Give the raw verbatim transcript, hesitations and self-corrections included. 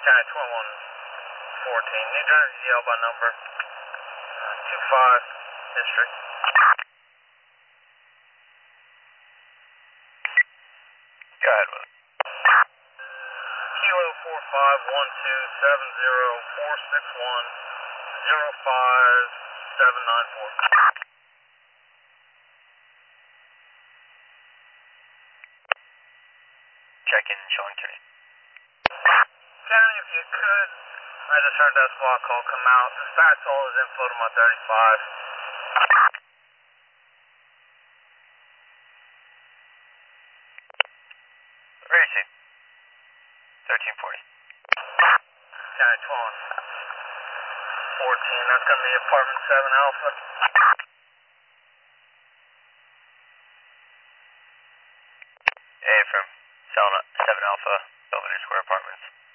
County twenty-one fourteen, New Jersey Yale by number, uh, two five District. Go ahead with it. Kilo four five one two seven zero four six one zero five seven nine four. Check in showing Kenny. County, if you could, I just heard that squad call come out. Dispatch all his info to my thirty-five. Where is he? thirteen forty. County twelve fourteen, that's going to be apartment seven Alpha. Hey, from seven Alpha, Belvedere Square Apartments.